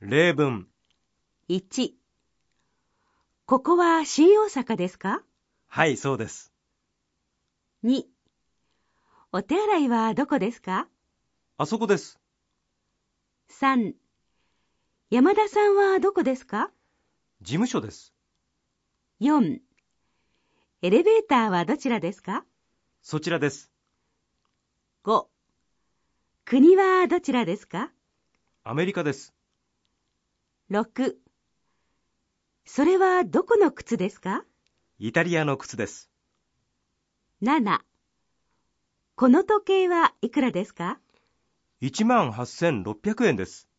例文。 1、ここは新大阪ですか？ はい、そうです。 2、お手洗いはどこですか？ あそこです。 3、山田さんはどこですか？ 事務所です。 4、エレベーターはどちらですか？ そちらです。 5、国はどちらですか？ アメリカです。 6、それはどこの靴ですか？ イタリアの靴です。 7、この時計はいくらですか？ 18,600円です。